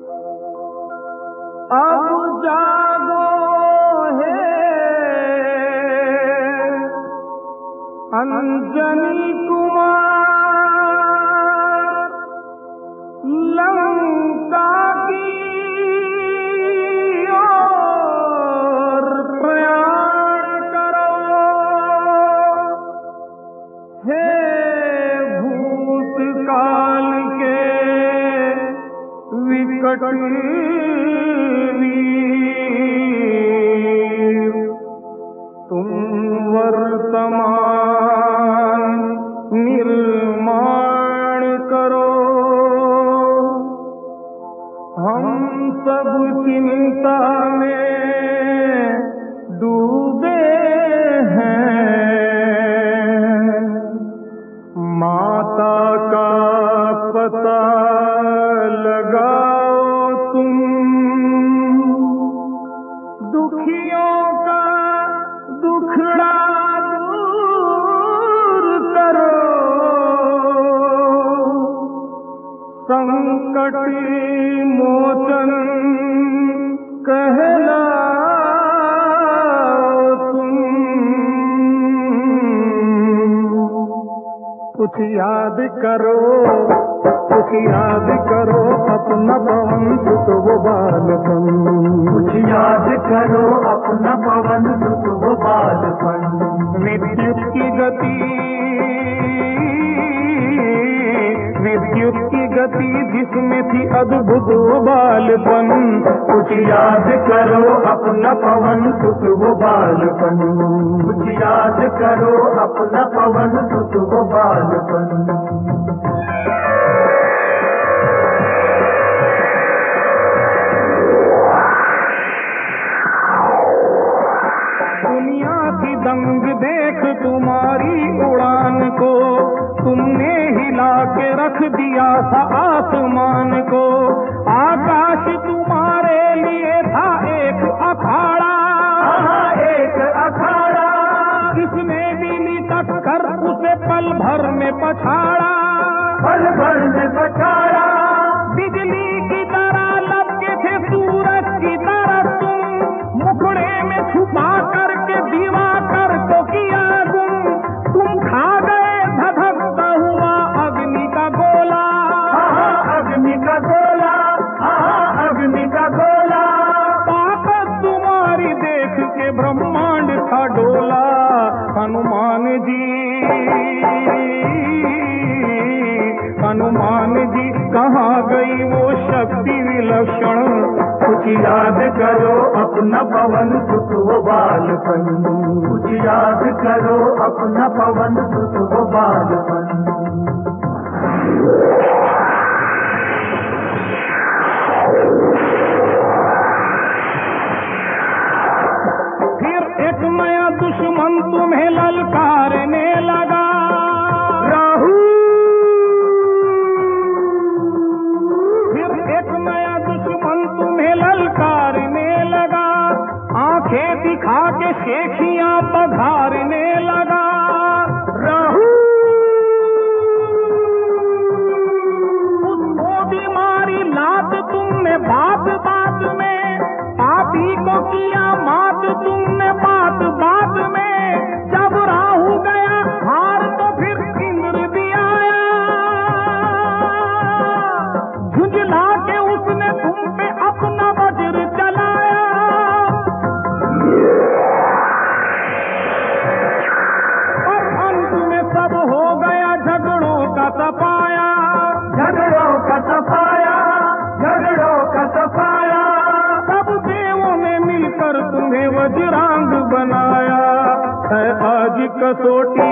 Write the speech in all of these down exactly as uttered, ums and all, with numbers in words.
अब जागो हे अंजनी कुमार, लंका की ओर प्रयाण करो। हे भूतकाल के विकट वीर, तुम वर्तमान निर्माण करो। हम सब चिंता में डूबे हैं, माता का पता लगाओ तुम, दुखियों का दुखड़ा दूर करो। संकट मोचन कहलाओ तुम, कुछ याद करो, कुछ याद करो अपना पवन सुत वो बालपन। कुछ याद करो अपना पवन सुत वो बालपन। विद्युत की गति, विद्युत की गति जिसमें थी अद्भुत वो बालपन। कुछ याद करो अपना पवन सुत वो बालपन। कुछ याद करो अपना पवन सुत वो बालपन। दुनिया की दंग देख तुम्हारी उड़ान को, तुमने हिला के रख दिया था आसमान को। आकाश तुम्हारे लिए था एक अखाड़ा, एक अखाड़ा। किसने भी टक्कर उसे पल भर में पछाड़ा, पल भर में पछाड़ा। बिजली की तरह लपके थे सूरज की तरह तुम, मुखड़े में छुपा करके दीवा कर तो किया गुम। तुम खा गए धधकता हुआ अग्नि का गोला, अग्नि का गोला, अग्नि का गोला। ताकत तुम्हारी देख के ब्रह्मांड था डोला। हनुमान जी, हनुमान जी कहाँ गई वो शक्ति विलक्षण। कुछ याद करो अपना पवन सुत वो बालपन। कुछ याद करो अपना पवन सुत वो बालपन। फिर एक नया दुश्मन तुम्हें ललकारने लगा, राहु। फिर एक नया दुश्मन तुम्हें ललकारने लगा, आंखें दिखा के शेखियां पधारने लगा, राहु। उसको बीमारी लाद तुमने बात बात में, पापी को किया मात तुमने बात बात में। जब राहु गया हार तो फिर इंद्र भी आया, झुंझला के उसने तुम पे अपना वज्र चलाया। और अंत में सब हो गया झगड़ों का सफाया, झगड़ों का सफाया, झगड़ों का सफाया। सब देवों ने मिलकर तुम्हें वज्रांग बनाया। है आज कसौटी,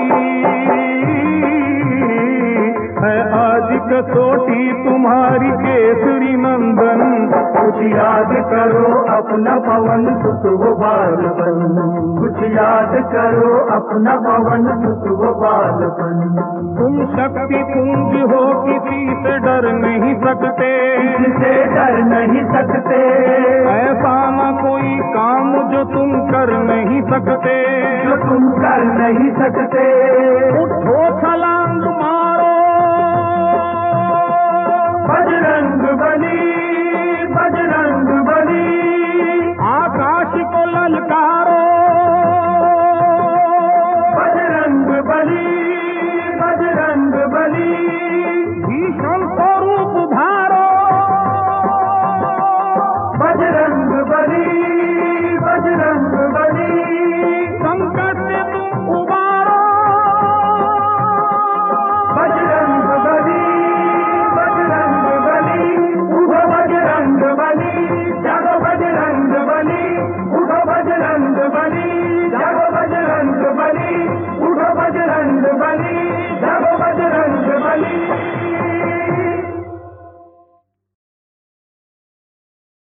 है आज कसौटी तुम्हारी केसरी नंदन। कुछ याद करो अपना पवन सुत वो बालपन। कुछ याद करो अपना पवन सुत वो बालपन। तुम शक्ति पुंज हो किसी से डर नहीं सकते, किससे डर नहीं सकते। ऐसा न कोई काम जो तुम कर नहीं सकते, जो तुम कर नहीं सकते। उठो छलांग मारो बजरंग बली,